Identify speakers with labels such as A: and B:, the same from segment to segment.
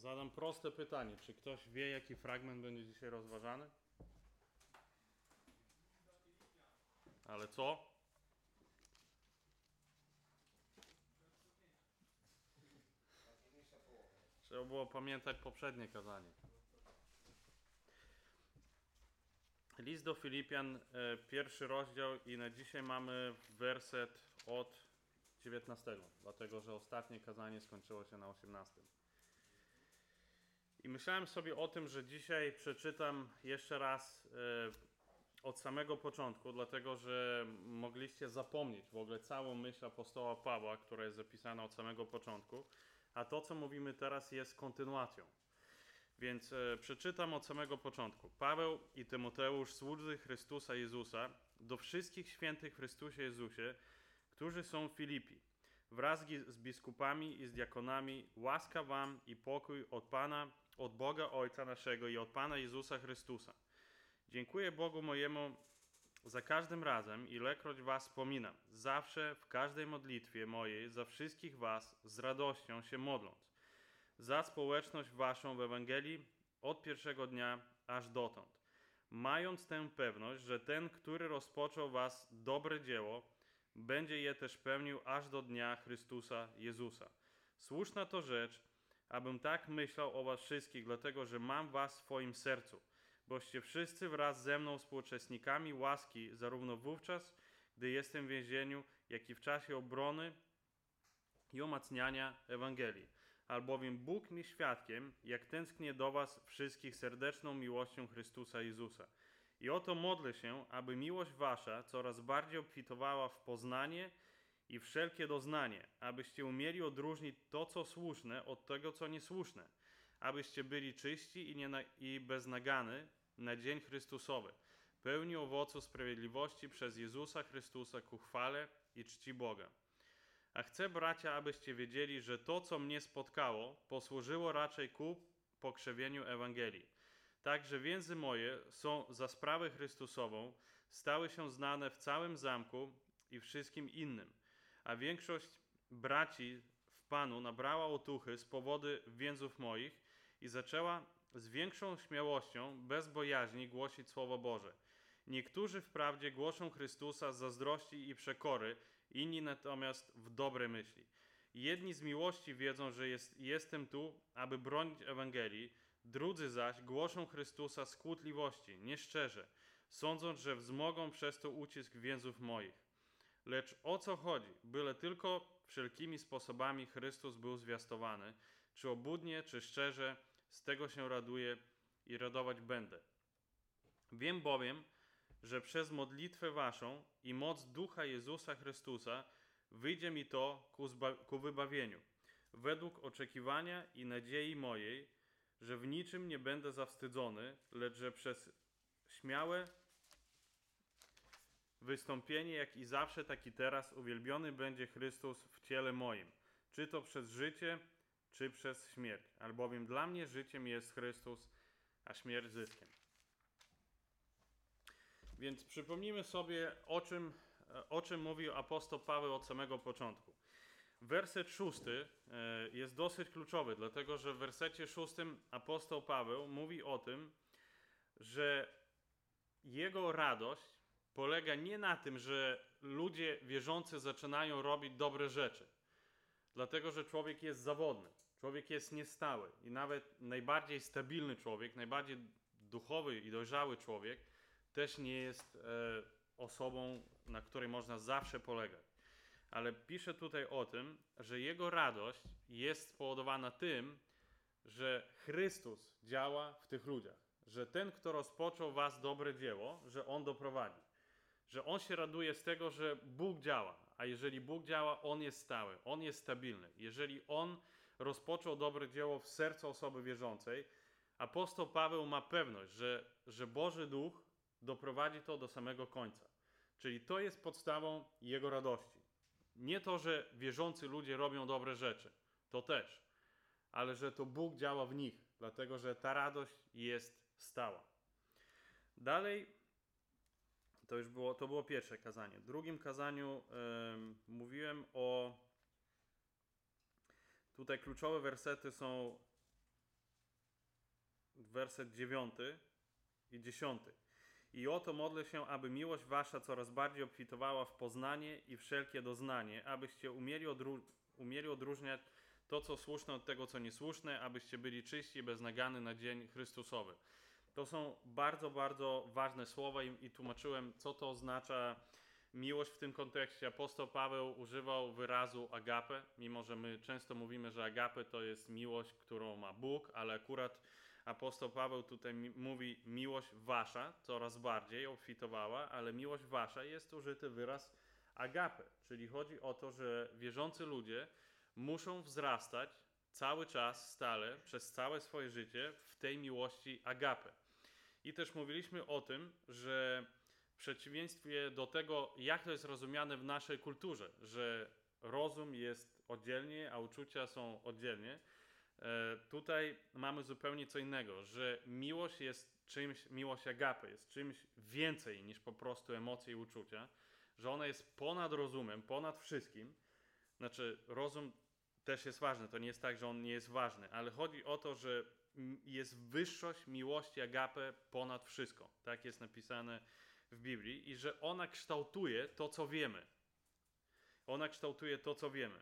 A: Zadam proste pytanie. Czy ktoś wie, jaki fragment będzie dzisiaj rozważany? Ale co? Trzeba było pamiętać poprzednie kazanie. List do Filipian, pierwszy rozdział i na dzisiaj mamy werset od 19, dlatego że ostatnie kazanie skończyło się na 18. I myślałem sobie o tym, że dzisiaj przeczytam jeszcze raz od samego początku, dlatego że mogliście zapomnieć w ogóle całą myśl apostoła Pawła, która jest zapisana od samego początku, a to, co mówimy teraz, jest kontynuacją. Więc przeczytam od samego początku. Paweł i Tymoteusz, słudzy Chrystusa Jezusa, do wszystkich świętych w Chrystusie Jezusie, którzy są w Filipi, wraz z biskupami i z diakonami, łaska wam i pokój od Pana, od Boga Ojca naszego i od Pana Jezusa Chrystusa. Dziękuję Bogu mojemu za każdym razem, ilekroć was wspominam, zawsze w każdej modlitwie mojej, za wszystkich was z radością się modląc, za społeczność waszą w Ewangelii od pierwszego dnia aż dotąd, mając tę pewność, że ten, który rozpoczął was dobre dzieło, będzie je też pełnił aż do dnia Chrystusa Jezusa. Słuszna to rzecz, abym tak myślał o was wszystkich, dlatego że mam was w swoim sercu, boście wszyscy wraz ze mną współuczestnikami łaski, zarówno wówczas, gdy jestem w więzieniu, jak i w czasie obrony i umacniania Ewangelii. Albowiem Bóg mi świadkiem, jak tęsknię do was wszystkich serdeczną miłością Chrystusa Jezusa. I oto modlę się, aby miłość wasza coraz bardziej obfitowała w poznanie i wszelkie doznanie, abyście umieli odróżnić to, co słuszne, od tego, co niesłuszne, abyście byli czyści i bez nagany na dzień Chrystusowy, pełni owocu sprawiedliwości przez Jezusa Chrystusa ku chwale i czci Boga. A chcę, bracia, abyście wiedzieli, że to, co mnie spotkało, posłużyło raczej ku pokrzewieniu Ewangelii. Także więzy moje są za sprawę Chrystusową, stały się znane w całym zamku i wszystkim innym. A większość braci w Panu nabrała otuchy z powodu więzów moich i zaczęła z większą śmiałością, bez bojaźni głosić Słowo Boże. Niektórzy wprawdzie głoszą Chrystusa z zazdrości i przekory, inni natomiast w dobre myśli. Jedni z miłości wiedzą, że jestem tu, aby bronić Ewangelii, drudzy zaś głoszą Chrystusa z kłótliwości, nieszczerze, sądząc, że wzmogą przez to ucisk więzów moich. Lecz o co chodzi? Byle tylko wszelkimi sposobami Chrystus był zwiastowany, czy obłudnie, czy szczerze, z tego się raduję i radować będę. Wiem bowiem, że przez modlitwę waszą i moc Ducha Jezusa Chrystusa wyjdzie mi to ku wybawieniu, według oczekiwania i nadziei mojej, że w niczym nie będę zawstydzony, lecz że przez śmiałe wystąpienie, jak i zawsze, tak i teraz, uwielbiony będzie Chrystus w ciele moim, czy to przez życie, czy przez śmierć. Albowiem dla mnie życiem jest Chrystus, a śmierć zyskiem. Więc przypomnijmy sobie, o czym mówił apostoł Paweł od samego początku. Werset 6 jest dosyć kluczowy, dlatego że w wersecie 6 apostoł Paweł mówi o tym, że jego radość polega nie na tym, że ludzie wierzący zaczynają robić dobre rzeczy, dlatego że człowiek jest zawodny, człowiek jest niestały i nawet najbardziej stabilny człowiek, najbardziej duchowy i dojrzały człowiek też nie jest osobą, na której można zawsze polegać. Ale pisze tutaj o tym, że jego radość jest spowodowana tym, że Chrystus działa w tych ludziach. Że ten, kto rozpoczął was dobre dzieło, że On doprowadzi. Że On się raduje z tego, że Bóg działa. A jeżeli Bóg działa, On jest stały, On jest stabilny. Jeżeli On rozpoczął dobre dzieło w sercu osoby wierzącej, apostoł Paweł ma pewność, że Boży Duch doprowadzi to do samego końca. Czyli to jest podstawą jego radości. Nie to, że wierzący ludzie robią dobre rzeczy, to też, ale że to Bóg działa w nich, dlatego że ta radość jest stała. Dalej, to było pierwsze kazanie. W drugim kazaniu mówiłem o... Tutaj kluczowe wersety są werset 9 i 10. I oto modlę się, aby miłość wasza coraz bardziej obfitowała w poznanie i wszelkie doznanie, abyście umieli odróżniać to, co słuszne od tego, co niesłuszne, abyście byli czyści i beznagany na dzień Chrystusowy. To są bardzo, bardzo ważne słowa i tłumaczyłem, co to oznacza miłość w tym kontekście. Apostoł Paweł używał wyrazu agape, mimo że my często mówimy, że agape to jest miłość, którą ma Bóg, ale akurat apostoł Paweł tutaj mówi miłość wasza, coraz bardziej obfitowała, ale miłość wasza jest użyty wyraz agape, czyli chodzi o to, że wierzący ludzie muszą wzrastać cały czas, stale, przez całe swoje życie w tej miłości agape. I też mówiliśmy o tym, że w przeciwieństwie do tego, jak to jest rozumiane w naszej kulturze, że rozum jest oddzielnie, a uczucia są oddzielnie, tutaj mamy zupełnie co innego, że miłość jest czymś, miłość agape jest czymś więcej niż po prostu emocje i uczucia, że ona jest ponad rozumem, ponad wszystkim. Znaczy, rozum też jest ważny, to nie jest tak, że on nie jest ważny, ale chodzi o to, że jest wyższość miłości agape ponad wszystko. Tak jest napisane w Biblii i że ona kształtuje to, co wiemy. Ona kształtuje to, co wiemy.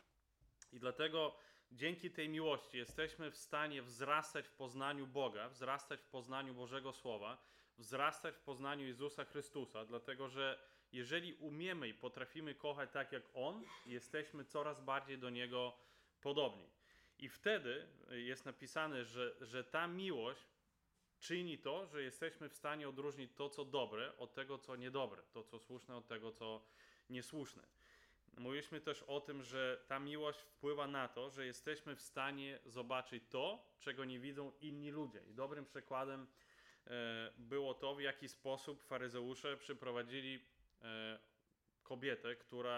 A: I dlatego dzięki tej miłości jesteśmy w stanie wzrastać w poznaniu Boga, wzrastać w poznaniu Bożego Słowa, wzrastać w poznaniu Jezusa Chrystusa, dlatego że jeżeli umiemy i potrafimy kochać tak jak On, jesteśmy coraz bardziej do Niego podobni. I wtedy jest napisane, że ta miłość czyni to, że jesteśmy w stanie odróżnić to, co dobre, od tego, co niedobre, to, co słuszne, od tego, co niesłuszne. Mówiliśmy też o tym, że ta miłość wpływa na to, że jesteśmy w stanie zobaczyć to, czego nie widzą inni ludzie. I dobrym przykładem było to, w jaki sposób faryzeusze przyprowadzili kobietę,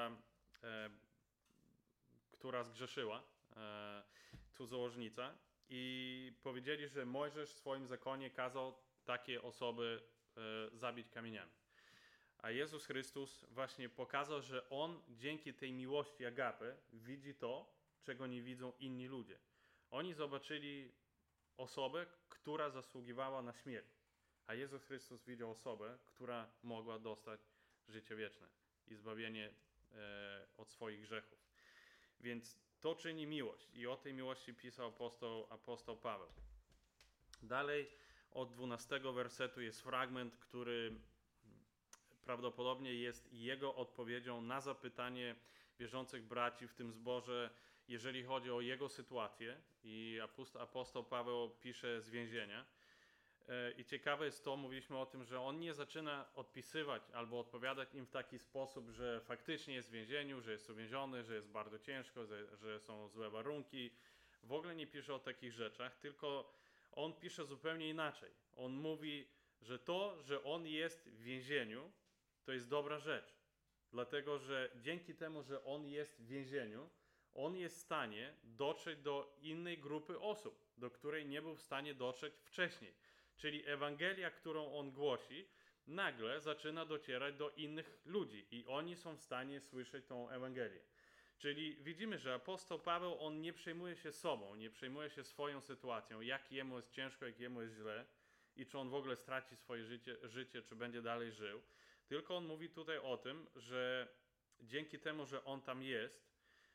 A: która zgrzeszyła, cudzołożnica, i powiedzieli, że Mojżesz w swoim zakonie kazał takie osoby zabić kamieniami. A Jezus Chrystus właśnie pokazał, że On dzięki tej miłości agape widzi to, czego nie widzą inni ludzie. Oni zobaczyli osobę, która zasługiwała na śmierć, a Jezus Chrystus widział osobę, która mogła dostać życie wieczne i zbawienie od swoich grzechów. Więc to czyni miłość i o tej miłości pisał apostoł Paweł. Dalej od 12 wersetu jest fragment, który prawdopodobnie jest jego odpowiedzią na zapytanie wierzących braci w tym zborze, jeżeli chodzi o jego sytuację. I apostoł Paweł pisze z więzienia. I ciekawe jest to, mówiliśmy o tym, że on nie zaczyna odpisywać albo odpowiadać im w taki sposób, że faktycznie jest w więzieniu, że jest uwięziony, że jest bardzo ciężko, że są złe warunki. W ogóle nie pisze o takich rzeczach, tylko on pisze zupełnie inaczej. On mówi, że to, że on jest w więzieniu, to jest dobra rzecz. Dlatego, że dzięki temu, że on jest w więzieniu, on jest w stanie dotrzeć do innej grupy osób, do której nie był w stanie dotrzeć wcześniej. Czyli Ewangelia, którą on głosi, nagle zaczyna docierać do innych ludzi i oni są w stanie słyszeć tą Ewangelię. Czyli widzimy, że apostoł Paweł, on nie przejmuje się sobą, nie przejmuje się swoją sytuacją, jak jemu jest ciężko, jak jemu jest źle i czy on w ogóle straci swoje życie, czy będzie dalej żył. Tylko on mówi tutaj o tym, że dzięki temu, że on tam jest,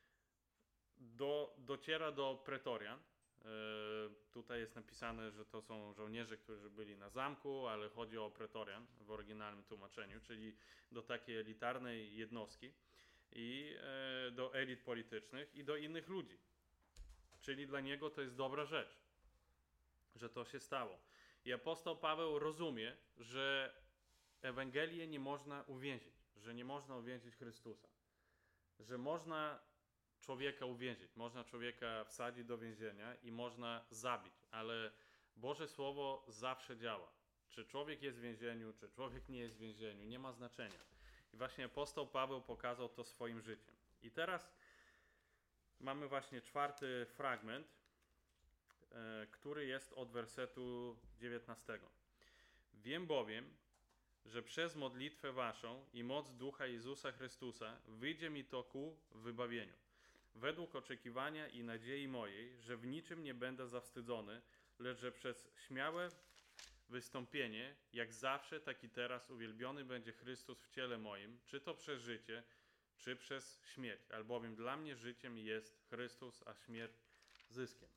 A: dociera do pretorian. Tutaj jest napisane, że to są żołnierze, którzy byli na zamku, ale chodzi o pretorian w oryginalnym tłumaczeniu, czyli do takiej elitarnej jednostki i do elit politycznych i do innych ludzi. Czyli dla niego to jest dobra rzecz, że to się stało. I apostoł Paweł rozumie, że Ewangelię nie można uwięzić, że nie można uwięzić Chrystusa, że można człowieka uwięzić, można człowieka wsadzić do więzienia i można zabić, ale Boże Słowo zawsze działa. Czy człowiek jest w więzieniu, czy człowiek nie jest w więzieniu, nie ma znaczenia. I właśnie apostoł Paweł pokazał to swoim życiem. I teraz mamy właśnie 4. fragment, który jest od wersetu 19. Wiem bowiem, że przez modlitwę waszą i moc Ducha Jezusa Chrystusa wyjdzie mi to ku wybawieniu. według oczekiwania i nadziei mojej, że w niczym nie będę zawstydzony, lecz że przez śmiałe wystąpienie, jak zawsze, tak i teraz uwielbiony będzie Chrystus w ciele moim, czy to przez życie, czy przez śmierć, albowiem dla mnie życiem jest Chrystus, a śmierć zyskiem.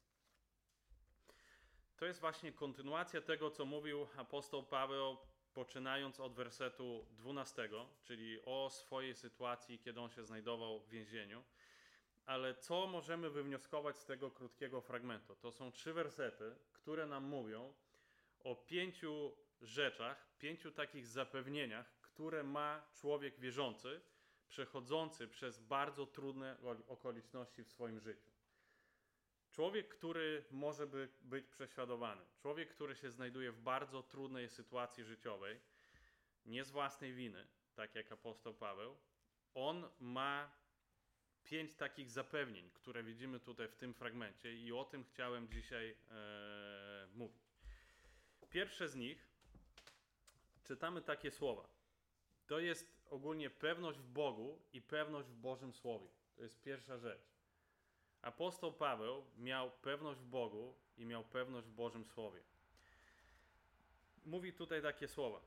A: To jest właśnie kontynuacja tego, co mówił apostoł Paweł, poczynając od wersetu 12, czyli o swojej sytuacji, kiedy on się znajdował w więzieniu. Ale co możemy wywnioskować z tego krótkiego fragmentu? To są 3 wersety, które nam mówią o 5 rzeczach, 5 takich zapewnieniach, które ma człowiek wierzący, przechodzący przez bardzo trudne okoliczności w swoim życiu. Człowiek, który może być prześladowany, człowiek, który się znajduje w bardzo trudnej sytuacji życiowej, nie z własnej winy, tak jak apostoł Paweł, on ma 5 takich zapewnień, które widzimy tutaj w tym fragmencie i o tym chciałem dzisiaj mówić. Pierwsze z nich czytamy takie słowa. To jest ogólnie pewność w Bogu i pewność w Bożym Słowie. To jest pierwsza rzecz. Apostoł Paweł miał pewność w Bogu i miał pewność w Bożym Słowie. Mówi tutaj takie słowa.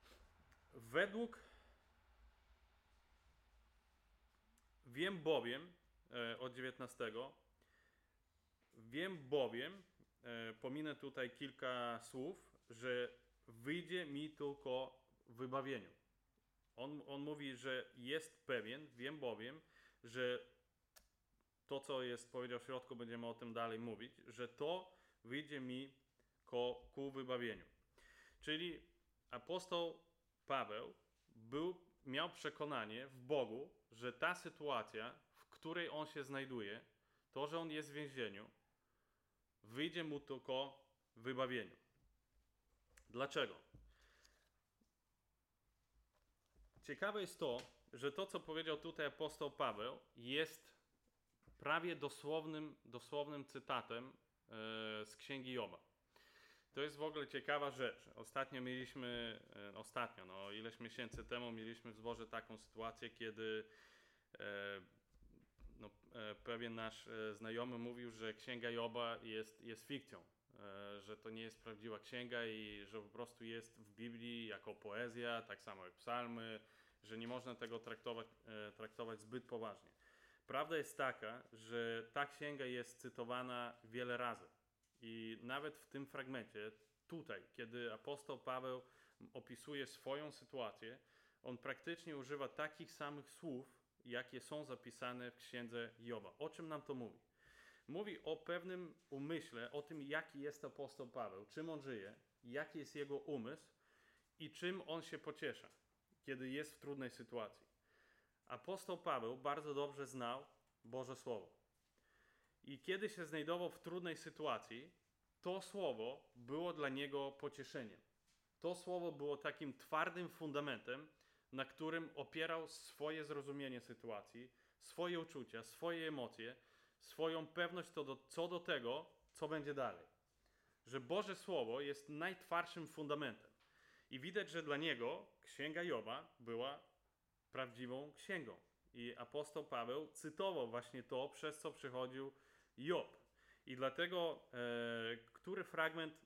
A: Wiem bowiem, od 19, wiem bowiem, pominę tutaj kilka słów, że wyjdzie mi tylko w wybawieniu. On mówi, że jest pewien, wiem bowiem, że to, co jest powiedział w środku, będziemy o tym dalej mówić, że to wyjdzie mi ku wybawieniu. Czyli apostoł Paweł miał przekonanie w Bogu, że ta sytuacja, w której on się znajduje, to, że on jest w więzieniu, wyjdzie mu tylko w wybawieniu. Dlaczego? Ciekawe jest to, że to, co powiedział tutaj apostoł Paweł, jest prawie dosłownym cytatem z Księgi Joba. To jest w ogóle ciekawa rzecz. Ileś miesięcy temu mieliśmy w zborze taką sytuację, kiedy pewien nasz znajomy mówił, że Księga Joba jest fikcją, że to nie jest prawdziwa księga i że po prostu jest w Biblii jako poezja, tak samo jak psalmy, że nie można tego traktować zbyt poważnie. Prawda jest taka, że ta księga jest cytowana wiele razy i nawet w tym fragmencie, tutaj, kiedy apostoł Paweł opisuje swoją sytuację, on praktycznie używa takich samych słów, jakie są zapisane w księdze Joba. O czym nam to mówi? Mówi o pewnym umyśle, o tym, jaki jest apostoł Paweł, czym on żyje, jaki jest jego umysł i czym on się pociesza, kiedy jest w trudnej sytuacji. Apostoł Paweł bardzo dobrze znał Boże Słowo. I kiedy się znajdował w trudnej sytuacji, to Słowo było dla niego pocieszeniem. To Słowo było takim twardym fundamentem, na którym opierał swoje zrozumienie sytuacji, swoje uczucia, swoje emocje, swoją pewność co do tego, co będzie dalej. Że Boże Słowo jest najtwardszym fundamentem. I widać, że dla niego Księga Joba była prawdziwą księgą. I apostoł Paweł cytował właśnie to, przez co przechodził Job. I dlatego, który fragment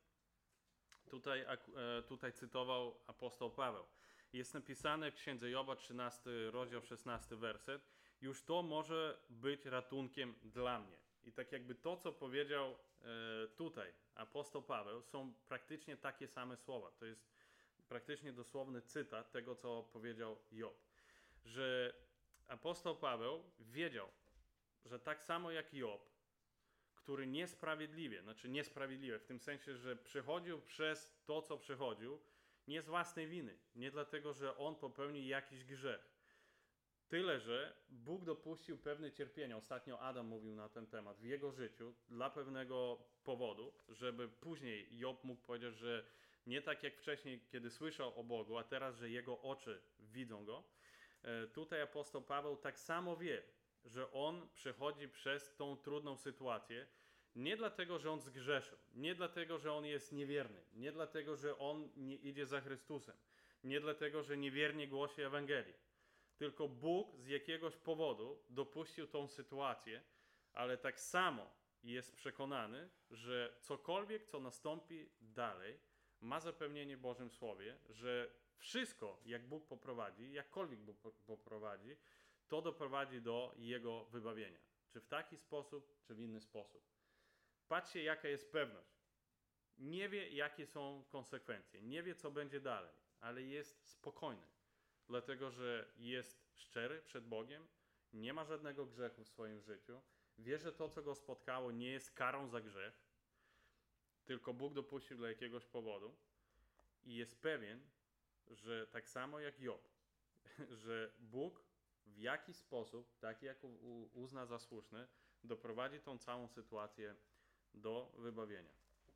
A: tutaj cytował apostoł Paweł? Jest napisane w Księdze Joba, 13 rozdział, 16 werset. Już to może być ratunkiem dla mnie. I tak jakby to, co powiedział tutaj apostoł Paweł, są praktycznie takie same słowa. To jest praktycznie dosłowny cytat tego, co powiedział Job. Że apostoł Paweł wiedział, że tak samo jak Job, który niesprawiedliwie w tym sensie, że przechodził przez to, co przechodził, nie z własnej winy, nie dlatego, że on popełnił jakiś grzech. Tyle, że Bóg dopuścił pewne cierpienia. Ostatnio Adam mówił na ten temat w jego życiu dla pewnego powodu, żeby później Job mógł powiedzieć, że nie tak jak wcześniej, kiedy słyszał o Bogu, a teraz, że jego oczy widzą Go. Tutaj apostoł Paweł tak samo wie, że on przechodzi przez tą trudną sytuację nie dlatego, że on zgrzeszył, nie dlatego, że on jest niewierny, nie dlatego, że on nie idzie za Chrystusem, nie dlatego, że niewiernie głosi Ewangelię. Tylko Bóg z jakiegoś powodu dopuścił tą sytuację, ale tak samo jest przekonany, że cokolwiek, co nastąpi dalej, ma zapewnienie w Bożym Słowie, że wszystko, jak Bóg poprowadzi, jakkolwiek Bóg poprowadzi, to doprowadzi do Jego wybawienia. Czy w taki sposób, czy w inny sposób. Patrzcie, jaka jest pewność. Nie wie, jakie są konsekwencje, nie wie, co będzie dalej, ale jest spokojny, dlatego że jest szczery przed Bogiem, nie ma żadnego grzechu w swoim życiu, wie, że to, co go spotkało, nie jest karą za grzech, tylko Bóg dopuścił dla jakiegoś powodu i jest pewien, że tak samo jak Job, że Bóg w jakiś sposób, taki jak uzna za słuszny, doprowadzi tą całą sytuację do wybawienia.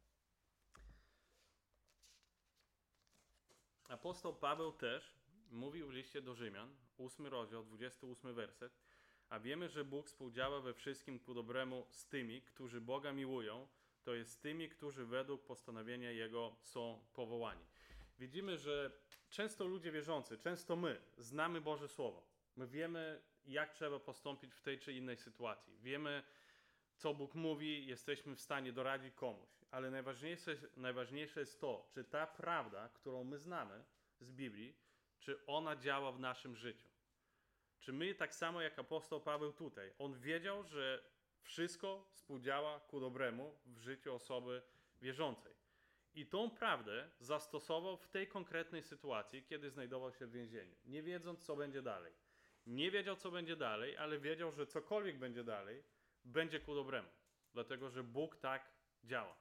A: Apostoł Paweł też mówił w liście do Rzymian, 8 rozdział, 28 werset, a wiemy, że Bóg współdziała we wszystkim ku dobremu z tymi, którzy Boga miłują, to jest z tymi, którzy według postanowienia Jego są powołani. Widzimy, że często ludzie wierzący, często my znamy Boże Słowo. My wiemy, jak trzeba postąpić w tej czy innej sytuacji. Wiemy, co Bóg mówi, jesteśmy w stanie doradzić komuś. Ale najważniejsze jest to, czy ta prawda, którą my znamy z Biblii, czy ona działa w naszym życiu. Czy my tak samo jak apostoł Paweł tutaj, on wiedział, że wszystko współdziała ku dobremu w życiu osoby wierzącej. I tą prawdę zastosował w tej konkretnej sytuacji, kiedy znajdował się w więzieniu, nie wiedząc, co będzie dalej. Nie wiedział, co będzie dalej, ale wiedział, że cokolwiek będzie dalej, będzie ku dobremu. Dlatego, że Bóg tak działa.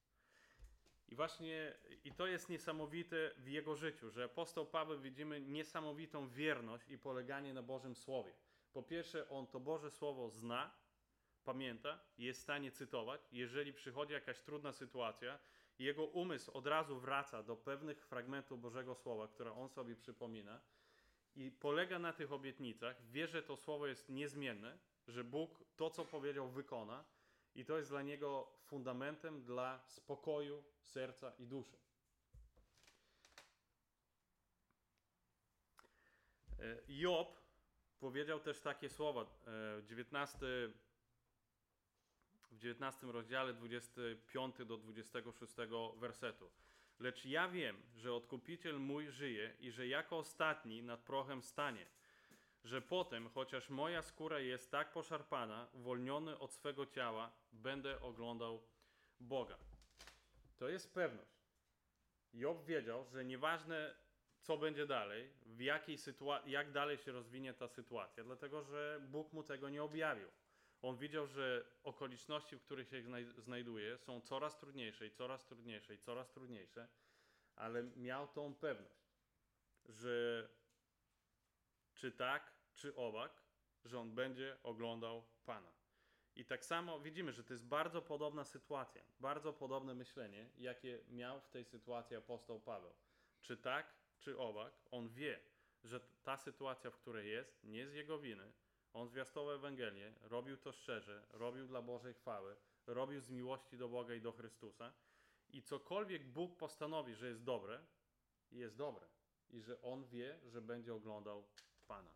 A: I to jest niesamowite w jego życiu, że apostoł Paweł, widzimy niesamowitą wierność i poleganie na Bożym Słowie. Po pierwsze, on to Boże Słowo zna, pamięta, jest w stanie cytować. Jeżeli przychodzi jakaś trudna sytuacja, jego umysł od razu wraca do pewnych fragmentów Bożego Słowa, które on sobie przypomina i polega na tych obietnicach, wie, że to Słowo jest niezmienne, że Bóg to, co powiedział, wykona i to jest dla niego fundamentem dla spokoju serca i duszy. Job powiedział też takie słowa w 19 rozdziale 25 do 26 wersetu. Lecz ja wiem, że Odkupiciel mój żyje i że jako ostatni nad prochem stanie, że potem, chociaż moja skóra jest tak poszarpana, uwolniony od swego ciała, będę oglądał Boga. To jest pewność. Job wiedział, że nieważne co będzie dalej, jak dalej się rozwinie ta sytuacja, dlatego że Bóg mu tego nie objawił. On widział, że okoliczności, w których się znajduje, są coraz trudniejsze i coraz trudniejsze i coraz trudniejsze, ale miał tą pewność, że czy tak, czy owak, że on będzie oglądał Pana. I tak samo widzimy, że to jest bardzo podobna sytuacja, bardzo podobne myślenie, jakie miał w tej sytuacji apostoł Paweł. Czy tak, czy owak, on wie, że ta sytuacja, w której jest, nie z jego winy. On zwiastował Ewangelię, robił to szczerze, robił dla Bożej chwały, robił z miłości do Boga i do Chrystusa. I cokolwiek Bóg postanowi, że jest dobre. I że on wie, że będzie oglądał Pana.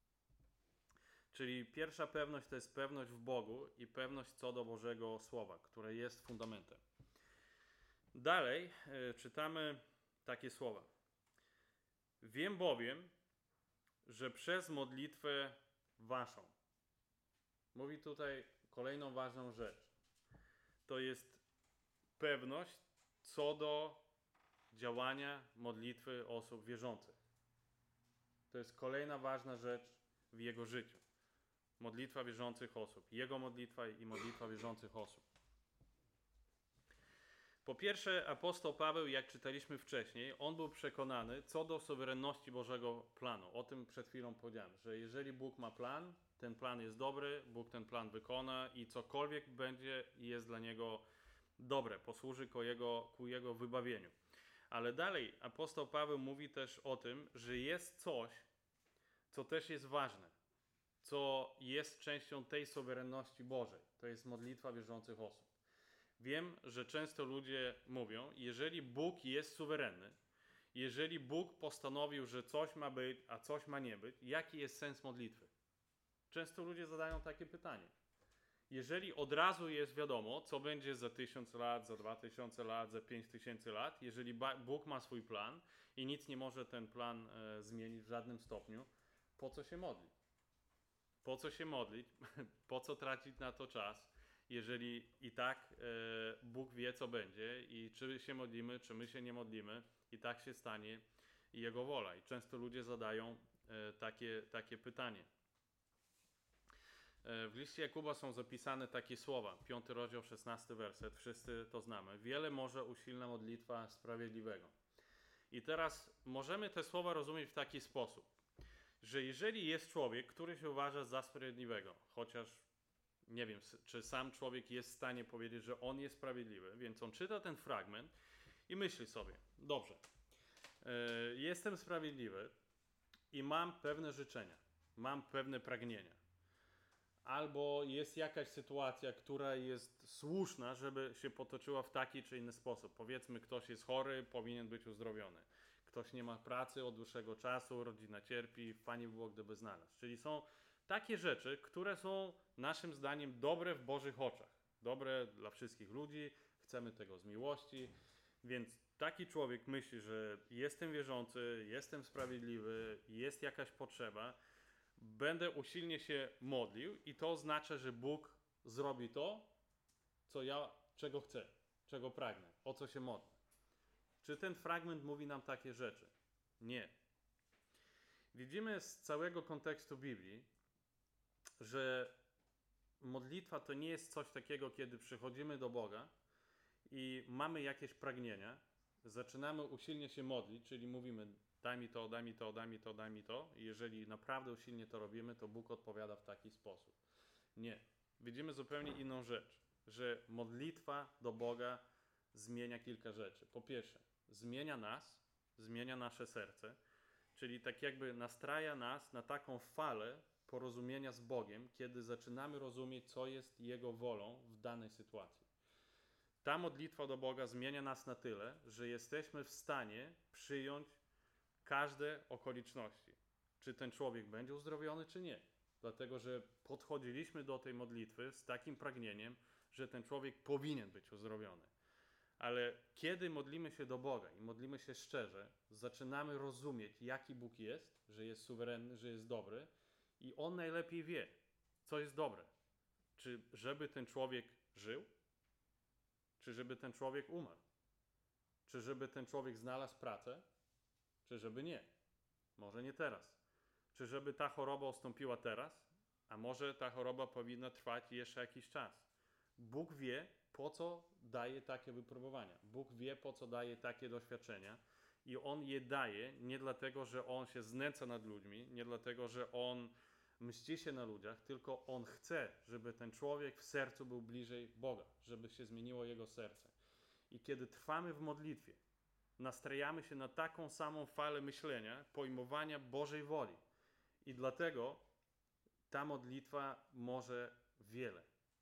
A: Czyli pierwsza pewność to jest pewność w Bogu i pewność co do Bożego Słowa, które jest fundamentem. Dalej czytamy takie słowa. Wiem bowiem, że przez modlitwę waszą. Mówi tutaj kolejną ważną rzecz. To jest pewność co do działania modlitwy osób wierzących. To jest kolejna ważna rzecz w jego życiu. Modlitwa wierzących osób. Jego modlitwa i modlitwa wierzących osób. Po pierwsze, apostoł Paweł, jak czytaliśmy wcześniej, on był przekonany co do suwerenności Bożego planu. O tym przed chwilą powiedziałem, że jeżeli Bóg ma plan, ten plan jest dobry, Bóg ten plan wykona i cokolwiek będzie jest dla niego dobre, posłuży ku jego wybawieniu. Ale dalej apostoł Paweł mówi też o tym, że jest coś, co też jest ważne, co jest częścią tej suwerenności Bożej. To jest modlitwa wierzących osób. Wiem, że często ludzie mówią, jeżeli Bóg jest suwerenny, jeżeli Bóg postanowił, że coś ma być, a coś ma nie być, jaki jest sens modlitwy? Często ludzie zadają takie pytanie. jeżeli od razu jest wiadomo, co będzie za 1000 lat, za 2000 lat, za 5000 lat, jeżeli Bóg ma swój plan i nic nie może ten plan zmienić w żadnym stopniu, po co się modlić? Po co się modlić? Po co tracić na to czas, jeżeli i tak Bóg wie, co będzie i czy się modlimy, czy my się nie modlimy, i tak się stanie Jego wola. I często ludzie zadają takie pytanie. W liście Jakuba są zapisane takie słowa, 5 rozdział, 16 werset, wszyscy to znamy. Wiele może usilna modlitwa sprawiedliwego. I teraz możemy te słowa rozumieć w taki sposób, że jeżeli jest człowiek, który się uważa za sprawiedliwego, chociaż nie wiem, czy sam człowiek jest w stanie powiedzieć, że on jest sprawiedliwy, więc on czyta ten fragment i myśli sobie, dobrze, jestem sprawiedliwy i mam pewne życzenia, mam pewne pragnienia. Albo jest jakaś sytuacja, która jest słuszna, żeby się potoczyła w taki czy inny sposób. Powiedzmy, ktoś jest chory, powinien być uzdrowiony. Ktoś nie ma pracy od dłuższego czasu, rodzina cierpi, fajnie by było, gdyby znalazł. Czyli są takie rzeczy, które są naszym zdaniem dobre w Bożych oczach. Dobre dla wszystkich ludzi, chcemy tego z miłości. Więc taki człowiek myśli, że jestem wierzący, jestem sprawiedliwy, jest jakaś potrzeba, będę usilnie się modlił i to oznacza, że Bóg zrobi to, czego chcę, czego pragnę, o co się modlę. Czy ten fragment mówi nam takie rzeczy? Nie. Widzimy z całego kontekstu Biblii, że modlitwa to nie jest coś takiego, kiedy przychodzimy do Boga i mamy jakieś pragnienia, zaczynamy usilnie się modlić, czyli mówimy, daj mi to, daj mi to, daj mi to, daj mi to. I jeżeli naprawdę usilnie to robimy, to Bóg odpowiada w taki sposób. Nie. Widzimy zupełnie inną rzecz, że modlitwa do Boga zmienia kilka rzeczy. Po pierwsze, zmienia nas, zmienia nasze serce, czyli tak jakby nastraja nas na taką falę porozumienia z Bogiem, kiedy zaczynamy rozumieć, co jest Jego wolą w danej sytuacji. Ta modlitwa do Boga zmienia nas na tyle, że jesteśmy w stanie przyjąć każde okoliczności. Czy ten człowiek będzie uzdrowiony, czy nie. Dlatego, że podchodziliśmy do tej modlitwy z takim pragnieniem, że ten człowiek powinien być uzdrowiony. Ale kiedy modlimy się do Boga i modlimy się szczerze, zaczynamy rozumieć, jaki Bóg jest, że jest suwerenny, że jest dobry i On najlepiej wie, co jest dobre. Czy żeby ten człowiek żył, czy żeby ten człowiek umarł, czy żeby ten człowiek znalazł pracę, czy żeby nie. Może nie teraz. Czy żeby ta choroba ustąpiła teraz, a może ta choroba powinna trwać jeszcze jakiś czas. Bóg wie, po co daje takie wypróbowania. Bóg wie, po co daje takie doświadczenia i On je daje nie dlatego, że On się znęca nad ludźmi, nie dlatego, że On mści się na ludziach, tylko On chce, żeby ten człowiek w sercu był bliżej Boga, żeby się zmieniło jego serce. I kiedy trwamy w modlitwie, nastrajamy się na taką samą falę myślenia, pojmowania Bożej woli. I dlatego ta modlitwa może wiele.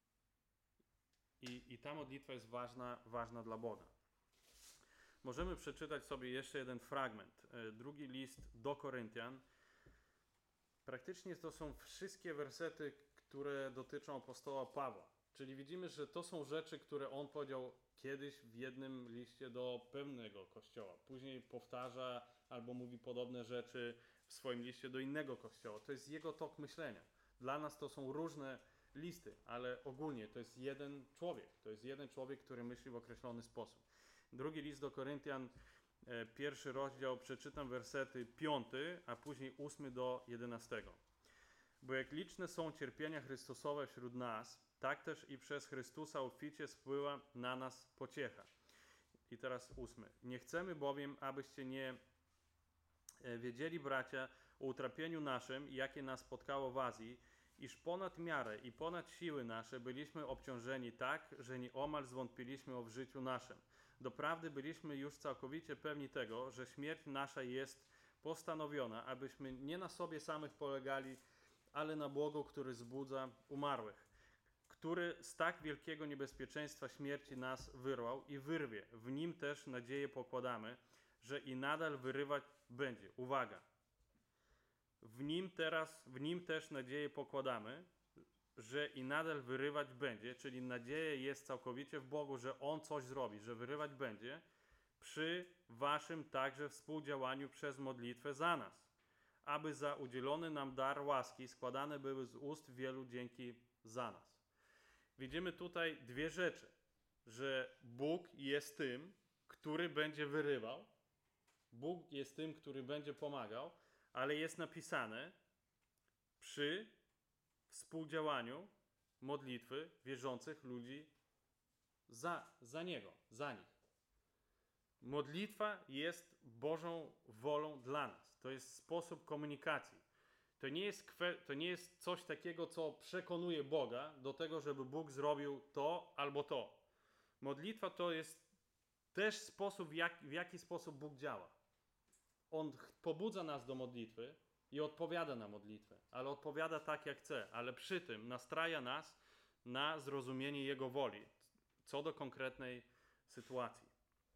A: I ta modlitwa jest ważna dla Boga. Możemy przeczytać sobie jeszcze jeden fragment. Drugi list do Koryntian. Praktycznie to są wszystkie wersety, które dotyczą apostoła Pawła. Czyli widzimy, że to są rzeczy, które on powiedział kiedyś w jednym liście do pewnego kościoła. Później powtarza albo mówi podobne rzeczy w swoim liście do innego kościoła. To jest jego tok myślenia. Dla nas to są różne listy, ale ogólnie to jest jeden człowiek. To jest jeden człowiek, który myśli w określony sposób. Drugi list do Koryntian, 1 rozdział, przeczytam wersety 5, a później 8 do 11. Bo jak liczne są cierpienia Chrystusowe wśród nas, tak też i przez Chrystusa obficie spływa na nas pociecha. I teraz 8. Nie chcemy bowiem, abyście nie wiedzieli, bracia, o utrapieniu naszym, jakie nas spotkało w Azji, iż ponad miarę i ponad siły nasze byliśmy obciążeni tak, że nieomal zwątpiliśmy o w życiu naszym. Doprawdy byliśmy już całkowicie pewni tego, że śmierć nasza jest postanowiona, abyśmy nie na sobie samych polegali, ale na Bogu, który zbudza umarłych, który z tak wielkiego niebezpieczeństwa śmierci nas wyrwał i wyrwie. W Nim też nadzieję pokładamy, że i nadal wyrywać będzie. Uwaga! W nim też nadzieję pokładamy, że i nadal wyrywać będzie, czyli nadzieja jest całkowicie w Bogu, że On coś zrobi, że wyrywać będzie przy waszym także współdziałaniu przez modlitwę za nas, aby za udzielony nam dar łaski składane były z ust wielu dzięki za nas. Widzimy tutaj dwie rzeczy, że Bóg jest tym, który będzie wyrywał, Bóg jest tym, który będzie pomagał, ale jest napisane przy współdziałaniu modlitwy wierzących ludzi za Niego, za nich. Modlitwa jest Bożą wolą dla nas. To jest sposób komunikacji. To nie jest coś takiego, co przekonuje Boga do tego, żeby Bóg zrobił to albo to. Modlitwa to jest też sposób, w jaki sposób Bóg działa. On pobudza nas do modlitwy i odpowiada na modlitwę, ale odpowiada tak, jak chce, ale przy tym nastraja nas na zrozumienie Jego woli co do konkretnej sytuacji.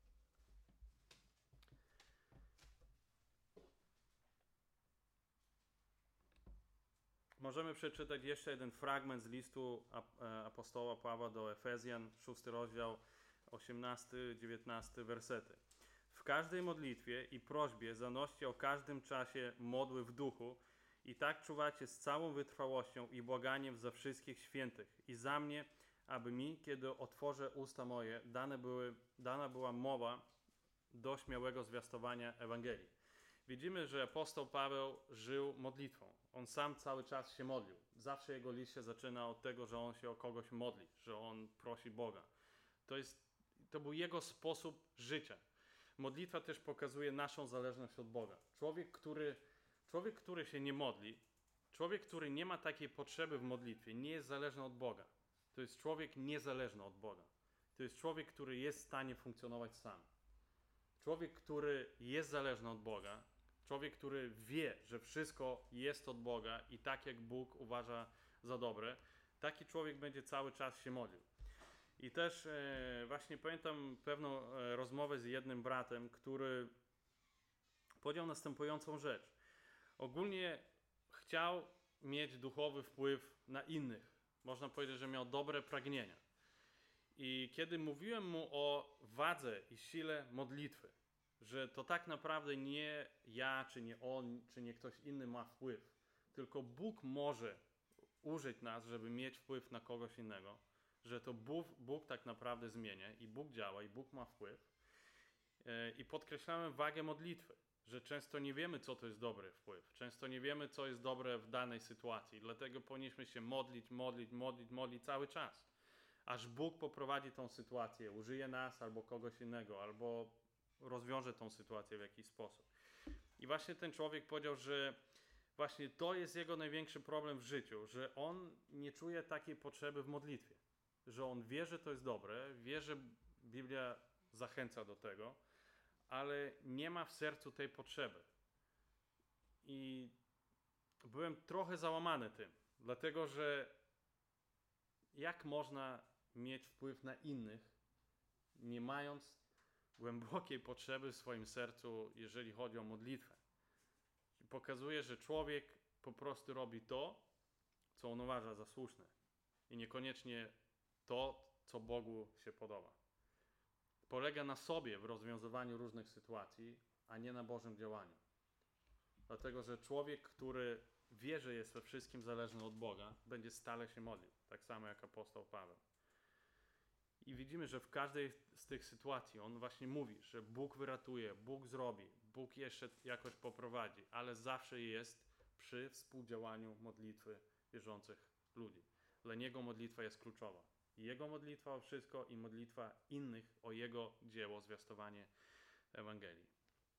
A: Możemy przeczytać jeszcze jeden fragment z listu apostoła Pawła do Efezjan, 6 rozdział, 18-19 wersety. W każdej modlitwie i prośbie zanoście o każdym czasie modły w duchu i tak czuwacie z całą wytrwałością i błaganiem za wszystkich świętych i za mnie, aby mi, kiedy otworzę usta moje, dana była mowa do śmiałego zwiastowania Ewangelii. Widzimy, że apostoł Paweł żył modlitwą. On sam cały czas się modlił. Zawsze jego list się zaczyna od tego, że on się o kogoś modli, że on prosi Boga. To był jego sposób życia. Modlitwa też pokazuje naszą zależność od Boga. Człowiek, który się nie modli, człowiek, który nie ma takiej potrzeby w modlitwie, nie jest zależny od Boga. To jest człowiek niezależny od Boga. To jest człowiek, który jest w stanie funkcjonować sam. Człowiek, który jest zależny od Boga, człowiek, który wie, że wszystko jest od Boga i tak jak Bóg uważa za dobre, taki człowiek będzie cały czas się modlił. I też właśnie pamiętam pewną rozmowę z jednym bratem, który powiedział następującą rzecz. Ogólnie chciał mieć duchowy wpływ na innych. Można powiedzieć, że miał dobre pragnienia. I kiedy mówiłem mu o wadze i sile modlitwy, że to tak naprawdę nie ja, czy nie on, czy nie ktoś inny ma wpływ, tylko Bóg może użyć nas, żeby mieć wpływ na kogoś innego, że to Bóg tak naprawdę zmienia i Bóg działa i Bóg ma wpływ. I podkreślałem wagę modlitwy, że często nie wiemy, co to jest dobry wpływ, często nie wiemy, co jest dobre w danej sytuacji, dlatego powinniśmy się modlić cały czas, aż Bóg poprowadzi tą sytuację, użyje nas albo kogoś innego, albo rozwiąże tą sytuację w jakiś sposób. I właśnie ten człowiek powiedział, że właśnie to jest jego największy problem w życiu, że on nie czuje takiej potrzeby w modlitwie, że on wie, że to jest dobre, wie, że Biblia zachęca do tego, ale nie ma w sercu tej potrzeby. I byłem trochę załamany tym, dlatego że jak można mieć wpływ na innych, nie mając głębokiej potrzeby w swoim sercu, jeżeli chodzi o modlitwę. I pokazuje, że człowiek po prostu robi to, co on uważa za słuszne i niekoniecznie to, co Bogu się podoba. Polega na sobie w rozwiązywaniu różnych sytuacji, a nie na Bożym działaniu. Dlatego, że człowiek, który wie, że jest we wszystkim zależny od Boga, będzie stale się modlił, tak samo jak apostoł Paweł. I widzimy, że w każdej z tych sytuacji on właśnie mówi, że Bóg wyratuje, Bóg zrobi, Bóg jeszcze jakoś poprowadzi, ale zawsze jest przy współdziałaniu modlitwy wierzących ludzi. Dla niego modlitwa jest kluczowa. Jego modlitwa o wszystko i modlitwa innych o jego dzieło, zwiastowanie Ewangelii.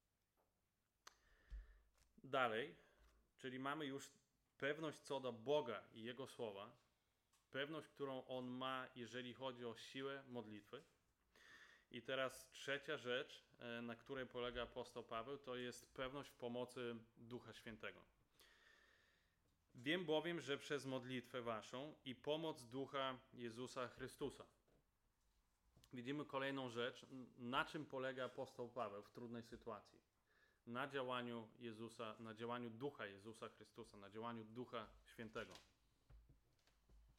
A: Dalej, czyli mamy już pewność co do Boga i Jego słowa, pewność, którą On ma, jeżeli chodzi o siłę modlitwy. I teraz trzecia rzecz, na której polega apostoł Paweł, to jest pewność w pomocy Ducha Świętego. Wiem bowiem, że przez modlitwę waszą i pomoc Ducha Jezusa Chrystusa. Widzimy kolejną rzecz, na czym polega apostoł Paweł w trudnej sytuacji. Na działaniu Jezusa, na działaniu Ducha Jezusa Chrystusa, na działaniu Ducha Świętego.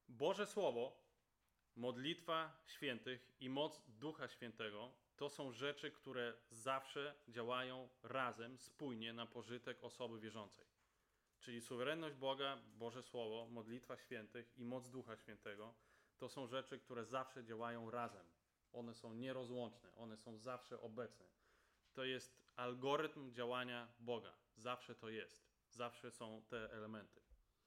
A: Boże Słowo, modlitwa świętych i moc Ducha Świętego to są rzeczy, które zawsze działają razem, spójnie na pożytek osoby wierzącej. Czyli suwerenność Boga, Boże Słowo, modlitwa świętych i moc Ducha Świętego to są rzeczy, które zawsze działają razem. One są nierozłączne, one są zawsze obecne. To jest algorytm działania Boga. Zawsze to jest. Zawsze są te elementy.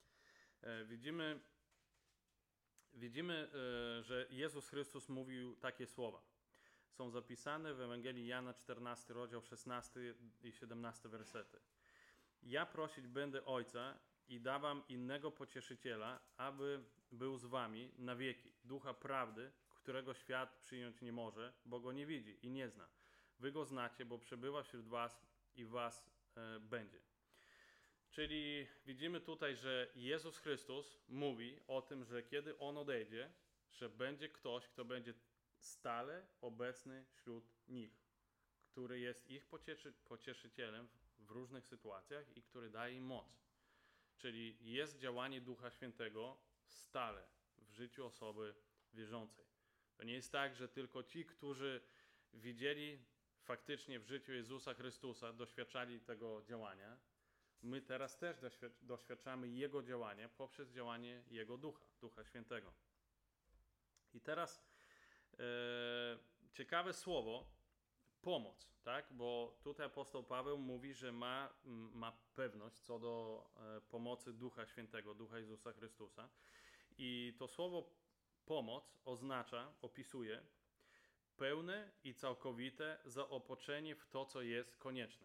A: Widzimy, że Jezus Chrystus mówił takie słowa. Są zapisane w Ewangelii Jana 14, rozdział 16 i 17 wersety. Ja prosić będę Ojca i dawam innego pocieszyciela, aby był z wami na wieki. Ducha prawdy, którego świat przyjąć nie może, bo go nie widzi i nie zna. Wy go znacie, bo przebywa wśród was i was będzie. Czyli widzimy tutaj, że Jezus Chrystus mówi o tym, że kiedy On odejdzie, że będzie ktoś, kto będzie stale obecny wśród nich, który jest ich pocieszycielem w różnych sytuacjach i który daje im moc. Czyli jest działanie Ducha Świętego stale w życiu osoby wierzącej. To nie jest tak, że tylko ci, którzy widzieli faktycznie w życiu Jezusa Chrystusa, doświadczali tego działania. My teraz też doświadczamy Jego działania poprzez działanie Jego Ducha, Ducha Świętego. I teraz ciekawe słowo, pomoc, tak? Bo tutaj apostoł Paweł mówi, że ma pewność co do pomocy Ducha Świętego, Ducha Jezusa Chrystusa. I to słowo pomoc opisuje pełne i całkowite zaopatrzenie w to, co jest konieczne.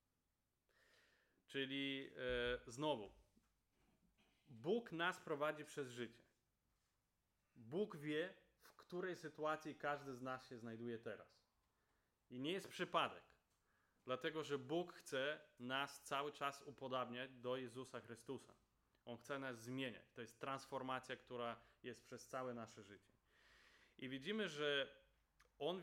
A: Czyli znowu, Bóg nas prowadzi przez życie. Bóg wie, w której sytuacji każdy z nas się znajduje teraz. I nie jest przypadek, dlatego że Bóg chce nas cały czas upodabniać do Jezusa Chrystusa. On chce nas zmieniać. To jest transformacja, która jest przez całe nasze życie. I widzimy, że On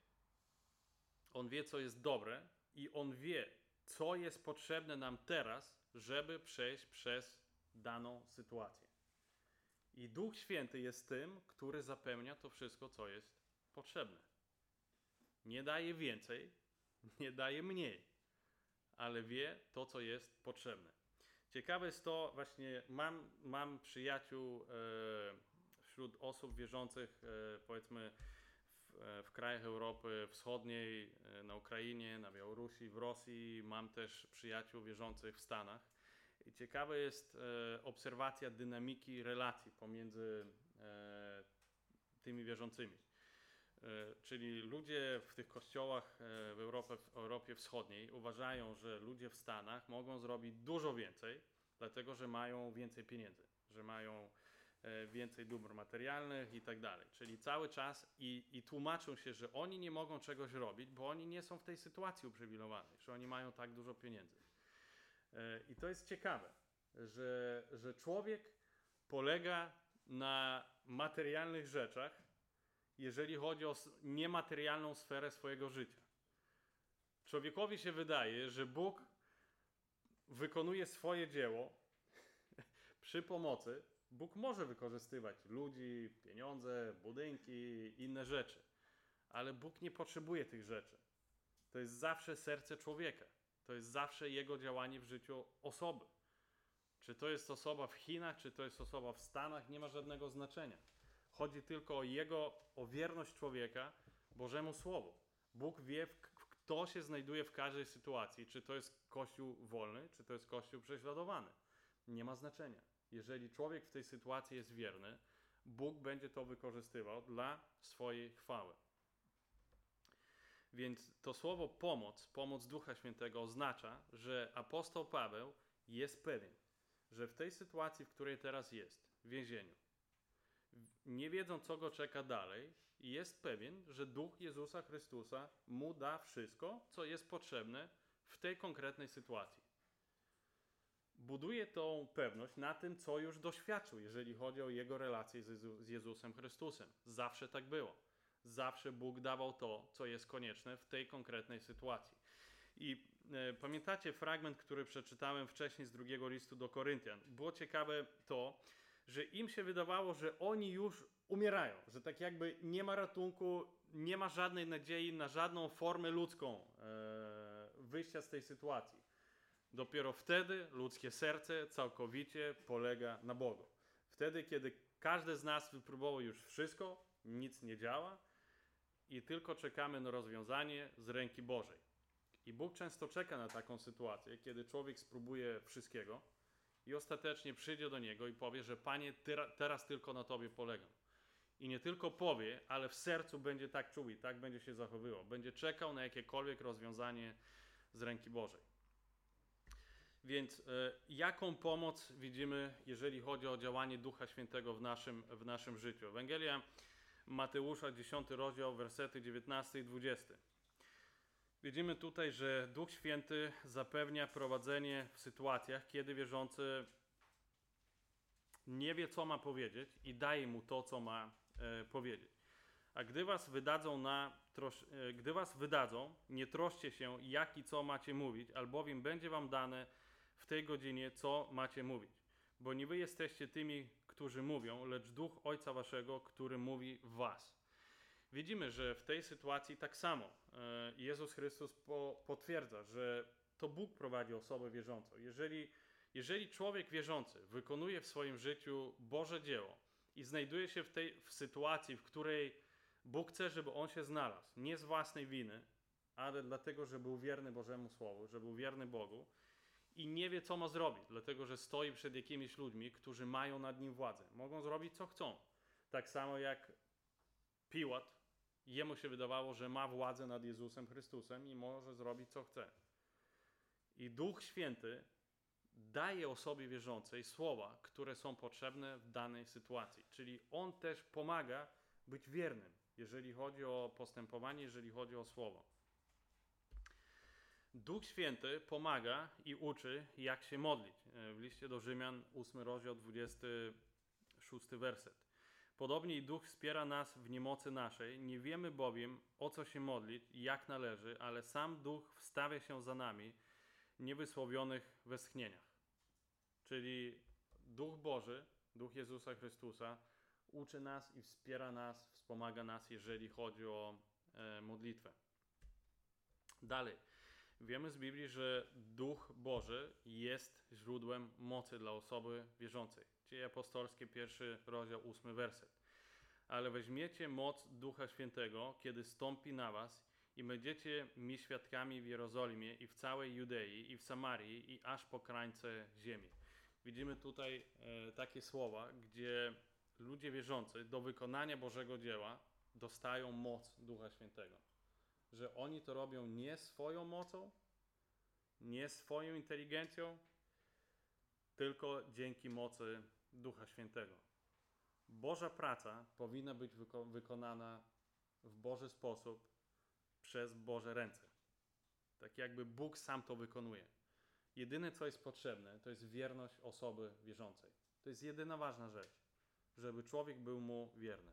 A: wie, co jest dobre i On wie, co jest potrzebne nam teraz, żeby przejść przez daną sytuację. I Duch Święty jest tym, który zapełnia to wszystko, co jest potrzebne. Nie daje więcej, nie daje mniej, ale wie to, co jest potrzebne. Ciekawe jest to, właśnie mam przyjaciół wśród osób wierzących, powiedzmy w krajach Europy Wschodniej, na Ukrainie, na Białorusi, w Rosji. Mam też przyjaciół wierzących w Stanach. I ciekawa jest obserwacja dynamiki relacji pomiędzy tymi wierzącymi. Czyli ludzie w tych kościołach w Europie Wschodniej uważają, że ludzie w Stanach mogą zrobić dużo więcej, dlatego że mają więcej pieniędzy, że mają więcej dóbr materialnych i tak dalej. Czyli cały czas i tłumaczą się, że oni nie mogą czegoś robić, bo oni nie są w tej sytuacji uprzywilejowanej, że oni mają tak dużo pieniędzy. I to jest ciekawe, że człowiek polega na materialnych rzeczach, jeżeli chodzi o niematerialną sferę swojego życia. Człowiekowi się wydaje, że Bóg wykonuje swoje dzieło przy pomocy. Bóg może wykorzystywać ludzi, pieniądze, budynki, inne rzeczy, ale Bóg nie potrzebuje tych rzeczy. To jest zawsze serce człowieka. To jest zawsze jego działanie w życiu osoby. Czy to jest osoba w Chinach, czy to jest osoba w Stanach, nie ma żadnego znaczenia. Chodzi tylko o wierność człowieka Bożemu Słowu. Bóg wie, kto się znajduje w każdej sytuacji. Czy to jest Kościół wolny, czy to jest Kościół prześladowany. Nie ma znaczenia. Jeżeli człowiek w tej sytuacji jest wierny, Bóg będzie to wykorzystywał dla swojej chwały. Więc to słowo pomoc Ducha Świętego oznacza, że apostoł Paweł jest pewien, że w tej sytuacji, w której teraz jest, w więzieniu, nie wiedząc, co go czeka dalej, jest pewien, że Duch Jezusa Chrystusa mu da wszystko, co jest potrzebne w tej konkretnej sytuacji. Buduje tą pewność na tym, co już doświadczył, jeżeli chodzi o jego relację z Jezusem Chrystusem. Zawsze tak było. Zawsze Bóg dawał to, co jest konieczne w tej konkretnej sytuacji. I pamiętacie fragment, który przeczytałem wcześniej z 2 listu do Koryntian. Było ciekawe to, że im się wydawało, że oni już umierają, że tak jakby nie ma ratunku, nie ma żadnej nadziei na żadną formę ludzką wyjścia z tej sytuacji. Dopiero wtedy ludzkie serce całkowicie polega na Bogu. Wtedy, kiedy każdy z nas wypróbował już wszystko, nic nie działa i tylko czekamy na rozwiązanie z ręki Bożej. I Bóg często czeka na taką sytuację, kiedy człowiek spróbuje wszystkiego i ostatecznie przyjdzie do Niego i powie, że Panie, teraz tylko na Tobie polegam. I nie tylko powie, ale w sercu będzie tak czuł i tak będzie się zachowywał. Będzie czekał na jakiekolwiek rozwiązanie z ręki Bożej. Więc jaką pomoc widzimy, jeżeli chodzi o działanie Ducha Świętego w naszym życiu? Ewangelia Mateusza, 10 rozdział, wersety 19 i 20. Widzimy tutaj, że Duch Święty zapewnia prowadzenie w sytuacjach, kiedy wierzący nie wie, co ma powiedzieć i daje mu to, co ma powiedzieć. A gdy was wydadzą, nie troszcie się, jak i co macie mówić, albowiem będzie wam dane w tej godzinie, co macie mówić. Bo nie wy jesteście tymi, którzy mówią, lecz Duch Ojca waszego, który mówi w was. Widzimy, że w tej sytuacji tak samo Jezus Chrystus potwierdza, że to Bóg prowadzi osobę wierzącą. Jeżeli człowiek wierzący wykonuje w swoim życiu Boże dzieło i znajduje się w sytuacji, w której Bóg chce, żeby on się znalazł, nie z własnej winy, ale dlatego, że był wierny Bożemu Słowu, że był wierny Bogu i nie wie, co ma zrobić, dlatego, że stoi przed jakimiś ludźmi, którzy mają nad nim władzę. Mogą zrobić, co chcą. Tak samo jak Piłat, jemu się wydawało, że ma władzę nad Jezusem Chrystusem i może zrobić, co chce. I Duch Święty daje osobie wierzącej słowa, które są potrzebne w danej sytuacji. Czyli On też pomaga być wiernym, jeżeli chodzi o postępowanie, jeżeli chodzi o słowo. Duch Święty pomaga i uczy, jak się modlić. W liście do Rzymian, 8 rozdział, 26 werset. Podobnie i Duch wspiera nas w niemocy naszej. Nie wiemy bowiem, o co się modlić i jak należy, ale sam Duch wstawia się za nami w niewysłowionych westchnieniach. Czyli Duch Boży, Duch Jezusa Chrystusa uczy nas i wspiera nas, wspomaga nas, jeżeli chodzi o modlitwę. Dalej. Wiemy z Biblii, że Duch Boży jest źródłem mocy dla osoby wierzącej. Dzieje apostolskie, 1 rozdział, 8 werset. Ale weźmiecie moc Ducha Świętego, kiedy stąpi na was i będziecie mi świadkami w Jerozolimie i w całej Judei i w Samarii i aż po krańce ziemi. Widzimy tutaj takie słowa, gdzie ludzie wierzący do wykonania Bożego dzieła dostają moc Ducha Świętego. Że oni to robią nie swoją mocą, nie swoją inteligencją, tylko dzięki mocy Ducha Świętego. Boża praca powinna być wykonana w Boży sposób przez Boże ręce. Tak jakby Bóg sam to wykonuje. Jedyne, co jest potrzebne, to jest wierność osoby wierzącej. To jest jedyna ważna rzecz, żeby człowiek był mu wierny.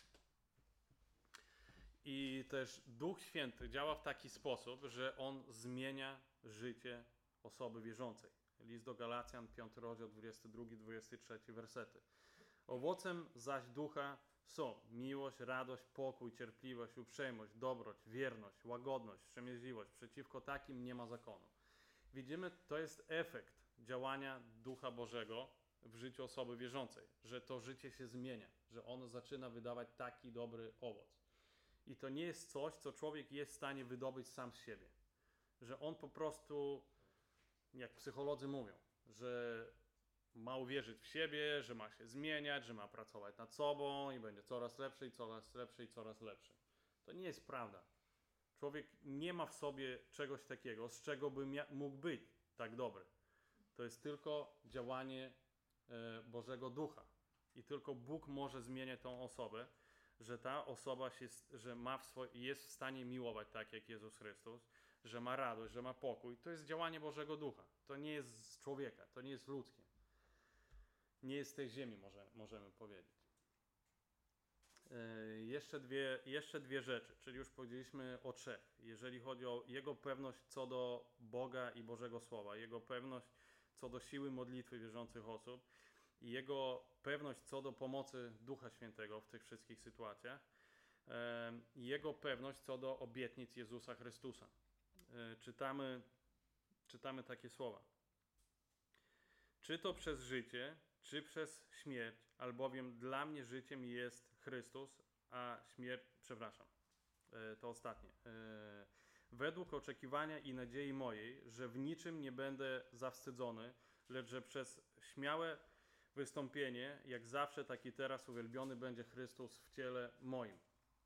A: I też Duch Święty działa w taki sposób, że On zmienia życie osoby wierzącej. List do Galacjan, 5 rozdział, 22-23 wersety. Owocem zaś Ducha są miłość, radość, pokój, cierpliwość, uprzejmość, dobroć, wierność, łagodność, wstrzemięźliwość. Przeciwko takim nie ma zakonu. Widzimy, to jest efekt działania Ducha Bożego w życiu osoby wierzącej, że to życie się zmienia, że ono zaczyna wydawać taki dobry owoc. I to nie jest coś, co człowiek jest w stanie wydobyć sam z siebie. Że on po prostu, jak psycholodzy mówią, że ma uwierzyć w siebie, że ma się zmieniać, że ma pracować nad sobą i będzie coraz lepszy i coraz lepszy i coraz lepszy. To nie jest prawda. Człowiek nie ma w sobie czegoś takiego, z czego by mógł być tak dobry. To jest tylko działanie Bożego Ducha. I tylko Bóg może zmieniać tą osobę, że ta osoba jest w stanie miłować tak jak Jezus Chrystus, że ma radość, że ma pokój. To jest działanie Bożego Ducha. To nie jest z człowieka, to nie jest ludzkie. Nie jest z tej ziemi, możemy powiedzieć. Jeszcze dwie rzeczy, czyli już powiedzieliśmy o trzech. Jeżeli chodzi o jego pewność co do Boga i Bożego Słowa, jego pewność co do siły modlitwy wierzących osób i jego pewność co do pomocy Ducha Świętego w tych wszystkich sytuacjach, i jego pewność co do obietnic Jezusa Chrystusa. Czytamy takie słowa. Czy to przez życie, czy przez śmierć, albowiem dla mnie życiem jest Chrystus, a śmierć, to ostatnie. Według oczekiwania i nadziei mojej, że w niczym nie będę zawstydzony, lecz że przez śmiałe wystąpienie, jak zawsze, tak i teraz uwielbiony będzie Chrystus w ciele moim.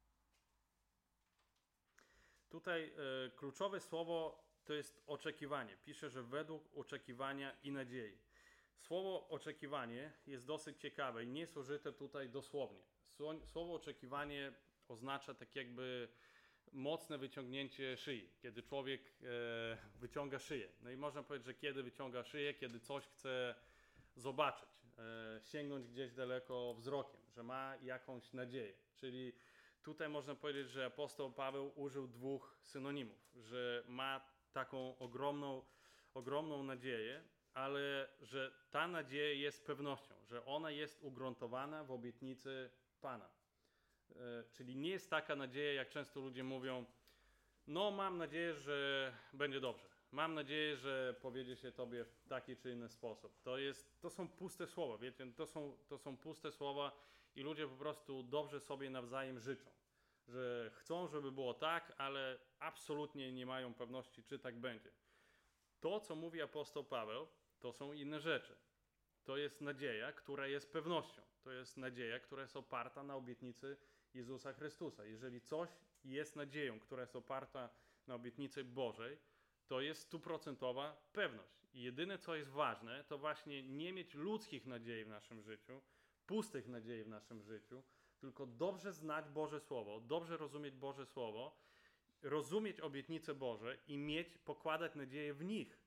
A: Tutaj kluczowe słowo to jest oczekiwanie. Pisze, że według oczekiwania i nadziei. Słowo oczekiwanie jest dosyć ciekawe i nie jest użyte tutaj dosłownie. Słowo oczekiwanie oznacza tak jakby mocne wyciągnięcie szyi, kiedy człowiek wyciąga szyję. No i można powiedzieć, że kiedy wyciąga szyję, kiedy coś chce zobaczyć, sięgnąć gdzieś daleko wzrokiem, że ma jakąś nadzieję. Czyli tutaj można powiedzieć, że apostoł Paweł użył dwóch synonimów, że ma taką ogromną nadzieję, ale że ta nadzieja jest pewnością, że ona jest ugruntowana w obietnicy Pana. Czyli nie jest taka nadzieja, jak często ludzie mówią, no mam nadzieję, że będzie dobrze. Mam nadzieję, że powiedzie się tobie w taki czy inny sposób. To są puste słowa, wiecie, to są puste słowa i ludzie po prostu dobrze sobie nawzajem życzą. Że chcą, żeby było tak, ale absolutnie nie mają pewności, czy tak będzie. To, co mówi apostoł Paweł, to są inne rzeczy. To jest nadzieja, która jest pewnością. To jest nadzieja, która jest oparta na obietnicy Jezusa Chrystusa. Jeżeli coś jest nadzieją, która jest oparta na obietnicy Bożej, to jest 100% pewność. I jedyne, co jest ważne, to właśnie nie mieć ludzkich nadziei w naszym życiu, pustych nadziei w naszym życiu, tylko dobrze znać Boże Słowo, dobrze rozumieć Boże Słowo, rozumieć obietnice Boże i pokładać nadzieję w nich.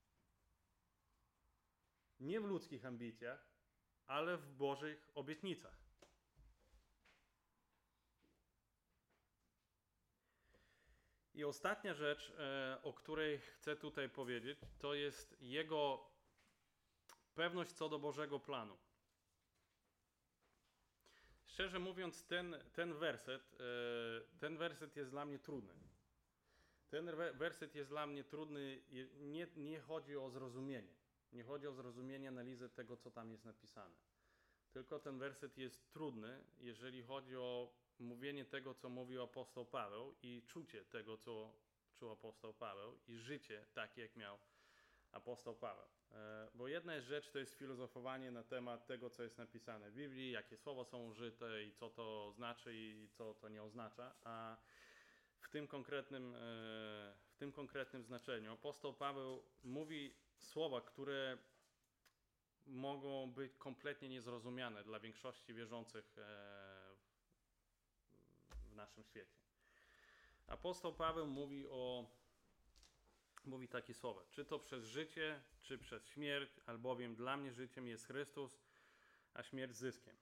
A: Nie w ludzkich ambicjach, ale w Bożych obietnicach. I ostatnia rzecz, o której chcę tutaj powiedzieć, to jest jego pewność co do Bożego planu. Szczerze mówiąc, ten werset jest dla mnie trudny. Ten werset jest dla mnie trudny, nie chodzi o zrozumienie. Nie chodzi o zrozumienie analizy tego, co tam jest napisane. Tylko ten werset jest trudny, jeżeli chodzi o mówienie tego, co mówił apostoł Paweł i czucie tego, co czuł apostoł Paweł i życie takie, jak miał apostoł Paweł. Bo jedna rzecz to jest filozofowanie na temat tego, co jest napisane w Biblii, jakie słowa są użyte i co to znaczy i co to nie oznacza, a w tym konkretnym znaczeniu apostoł Paweł mówi słowa, które mogą być kompletnie niezrozumiane dla większości wierzących w naszym świecie. Apostoł Paweł mówi takie słowa, czy to przez życie, czy przez śmierć, albowiem dla mnie życiem jest Chrystus, a śmierć zyskiem.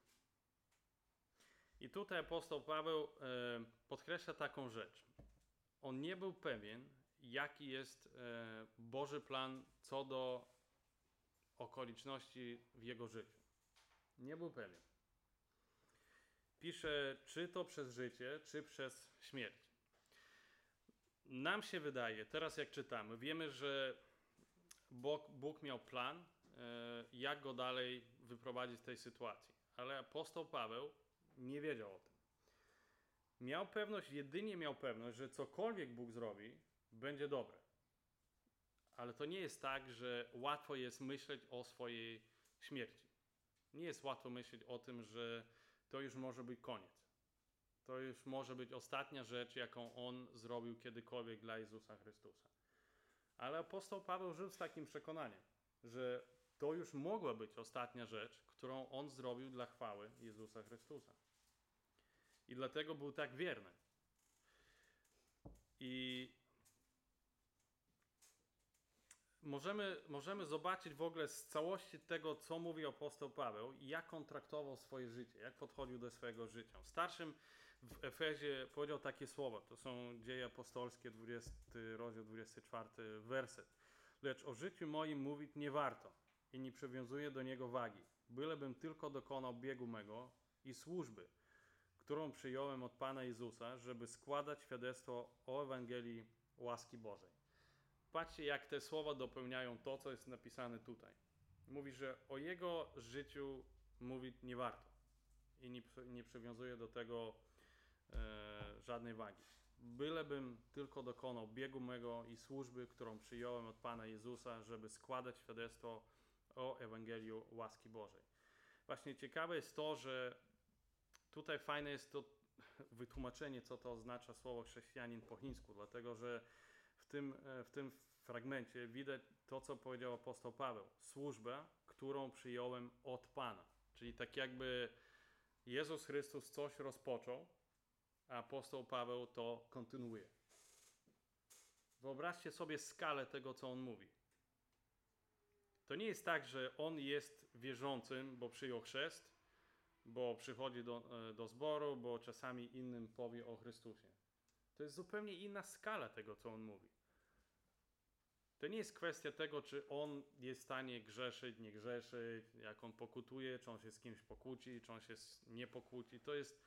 A: I tutaj apostoł Paweł podkreśla taką rzecz. On nie był pewien, jaki jest Boży plan co do okoliczności w jego życiu. Nie był pewien. Pisze, czy to przez życie, czy przez śmierć. Nam się wydaje, teraz jak czytamy, wiemy, że Bóg miał plan, jak go dalej wyprowadzić z tej sytuacji. Ale apostoł Paweł nie wiedział o tym. Jedynie miał pewność, że cokolwiek Bóg zrobi, będzie dobre. Ale to nie jest tak, że łatwo jest myśleć o swojej śmierci. Nie jest łatwo myśleć o tym, że to już może być koniec. To już może być ostatnia rzecz, jaką on zrobił kiedykolwiek dla Jezusa Chrystusa. Ale apostoł Paweł żył z takim przekonaniem, że to już mogła być ostatnia rzecz, którą on zrobił dla chwały Jezusa Chrystusa. I dlatego był tak wierny. I możemy zobaczyć w ogóle z całości tego, co mówi apostoł Paweł i jak on traktował swoje życie, jak podchodził do swojego życia. W starszym w Efezie powiedział takie słowa, to są Dzieje Apostolskie, 20 rozdział, 24 werset. Lecz o życiu moim mówić nie warto i nie przywiązuję do niego wagi, bylebym tylko dokonał biegu mego i służby, którą przyjąłem od Pana Jezusa, żeby składać świadectwo o Ewangelii łaski Bożej. Patrzcie, jak te słowa dopełniają to, co jest napisane tutaj. Mówi, że o jego życiu mówić nie warto i nie przywiązuje do tego żadnej wagi. Bylebym tylko dokonał biegu mego i służby, którą przyjąłem od Pana Jezusa, żeby składać świadectwo o Ewangelii łaski Bożej. Właśnie ciekawe jest to, że tutaj fajne jest to wytłumaczenie, co to oznacza słowo chrześcijanin po chińsku, dlatego że w tym fragmencie widać to, co powiedział apostoł Paweł. Służbę, którą przyjąłem od Pana. Czyli tak jakby Jezus Chrystus coś rozpoczął, a apostoł Paweł to kontynuuje. Wyobraźcie sobie skalę tego, co on mówi. To nie jest tak, że on jest wierzącym, bo przyjął chrzest, bo przychodzi do zboru, bo czasami innym powie o Chrystusie. To jest zupełnie inna skala tego, co on mówi. To nie jest kwestia tego, czy on jest w stanie grzeszyć, nie grzeszyć, jak on pokutuje, czy on się z kimś pokłóci, czy on się nie pokłóci. To jest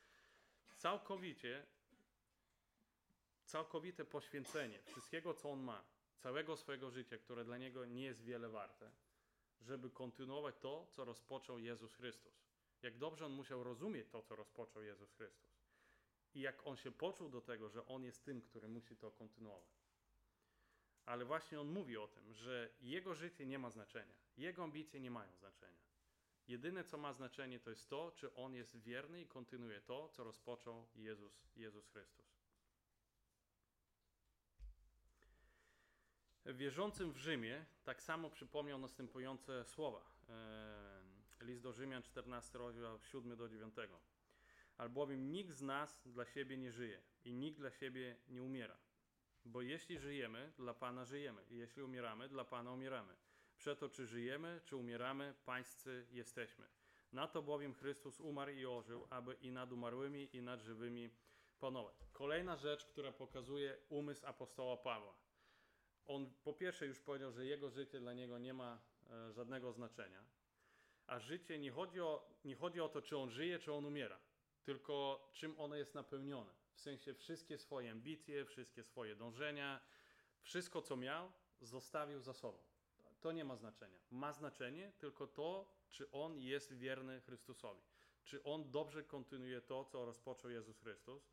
A: całkowite poświęcenie wszystkiego, co on ma, całego swojego życia, które dla niego nie jest wiele warte, żeby kontynuować to, co rozpoczął Jezus Chrystus. Jak dobrze on musiał rozumieć to, co rozpoczął Jezus Chrystus. I jak on się poczuł do tego, że on jest tym, który musi to kontynuować. Ale właśnie on mówi o tym, że jego życie nie ma znaczenia. Jego ambicje nie mają znaczenia. Jedyne, co ma znaczenie, to jest to, czy on jest wierny i kontynuuje to, co rozpoczął Jezus Chrystus. Wierzącym w Rzymie tak samo przypomniał następujące słowa. List do Rzymian, 14 rozdział, 7-9. Albowiem nikt z nas dla siebie nie żyje i nikt dla siebie nie umiera. Bo jeśli żyjemy, dla Pana żyjemy i jeśli umieramy, dla Pana umieramy. Przeto czy żyjemy, czy umieramy, pańscy jesteśmy. Na to bowiem Chrystus umarł i ożył, aby i nad umarłymi, i nad żywymi panować. Kolejna rzecz, która pokazuje umysł apostoła Pawła. On po pierwsze już powiedział, że jego życie dla niego nie ma żadnego znaczenia. A życie nie chodzi o to, czy on żyje, czy on umiera. Tylko czym ono jest napełnione. W sensie wszystkie swoje ambicje, wszystkie swoje dążenia, wszystko co miał, zostawił za sobą. To nie ma znaczenia. Ma znaczenie tylko to, czy on jest wierny Chrystusowi. Czy on dobrze kontynuuje to, co rozpoczął Jezus Chrystus.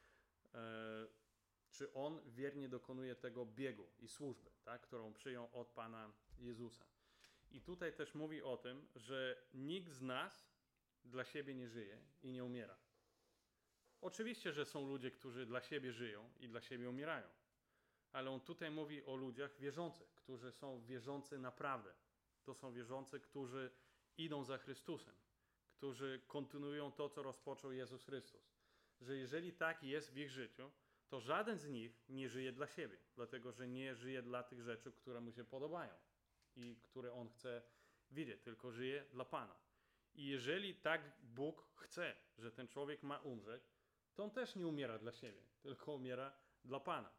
A: Czy on wiernie dokonuje tego biegu i służby, tak, którą przyjął od Pana Jezusa. I tutaj też mówi o tym, że nikt z nas dla siebie nie żyje i nie umiera. Oczywiście, że są ludzie, którzy dla siebie żyją i dla siebie umierają. Ale on tutaj mówi o ludziach wierzących, którzy są wierzący naprawdę. To są wierzący, którzy idą za Chrystusem, którzy kontynuują to, co rozpoczął Jezus Chrystus. Że jeżeli tak jest w ich życiu, to żaden z nich nie żyje dla siebie, dlatego że nie żyje dla tych rzeczy, które mu się podobają i które on chce widzieć, tylko żyje dla Pana. I jeżeli tak Bóg chce, że ten człowiek ma umrzeć, to on też nie umiera dla siebie, tylko umiera dla Pana.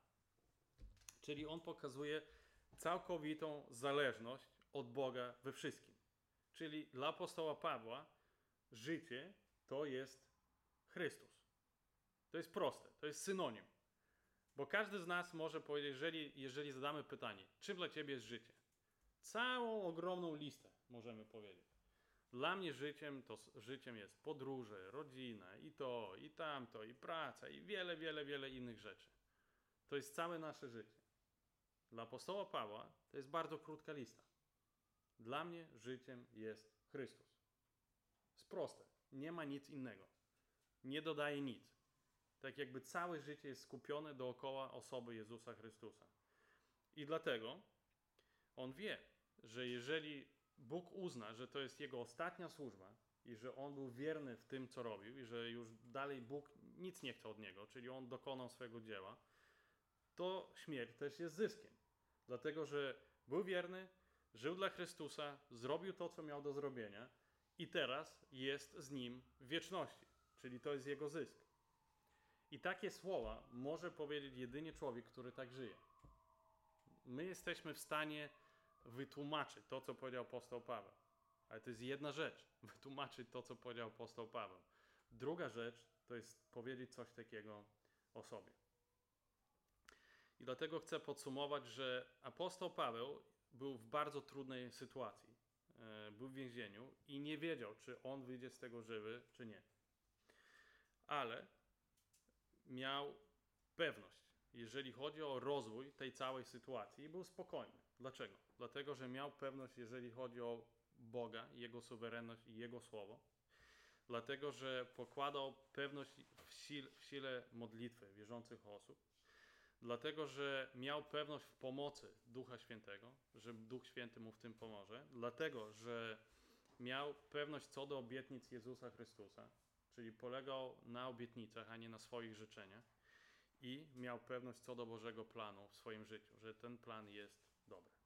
A: Czyli on pokazuje całkowitą zależność od Boga we wszystkim. Czyli dla apostoła Pawła życie to jest Chrystus. To jest proste, to jest synonim. Bo każdy z nas może powiedzieć, jeżeli zadamy pytanie, czym dla ciebie jest życie? Całą ogromną listę możemy powiedzieć. Dla mnie życiem jest podróże, rodzina i to, i tamto, i praca, i wiele, wiele, wiele innych rzeczy. To jest całe nasze życie. Dla apostoła Pawła to jest bardzo krótka lista. Dla mnie życiem jest Chrystus. Jest proste. Nie ma nic innego. Nie dodaje nic. Tak jakby całe życie jest skupione dookoła osoby Jezusa Chrystusa. I dlatego on wie, że jeżeli Bóg uzna, że to jest jego ostatnia służba i że on był wierny w tym, co robił i że już dalej Bóg nic nie chce od niego, czyli on dokonał swojego dzieła, to śmierć też jest zyskiem. Dlatego, że był wierny, żył dla Chrystusa, zrobił to, co miał do zrobienia i teraz jest z Nim w wieczności. Czyli to jest jego zysk. I takie słowa może powiedzieć jedynie człowiek, który tak żyje. My jesteśmy w stanie wytłumaczyć to, co powiedział apostoł Paweł. Ale to jest jedna rzecz, wytłumaczyć to, co powiedział apostoł Paweł. Druga rzecz to jest powiedzieć coś takiego o sobie. I dlatego chcę podsumować, że apostoł Paweł był w bardzo trudnej sytuacji. Był w więzieniu i nie wiedział, czy on wyjdzie z tego żywy, czy nie. Ale miał pewność, jeżeli chodzi o rozwój tej całej sytuacji, i był spokojny. Dlaczego? Dlatego, że miał pewność, jeżeli chodzi o Boga, Jego suwerenność i Jego słowo. Dlatego, że pokładał pewność w sile modlitwy wierzących osób. Dlatego, że miał pewność w pomocy Ducha Świętego, że Duch Święty mu w tym pomoże. Dlatego, że miał pewność co do obietnic Jezusa Chrystusa, czyli polegał na obietnicach, a nie na swoich życzeniach. I miał pewność co do Bożego planu w swoim życiu, że ten plan jest dobry.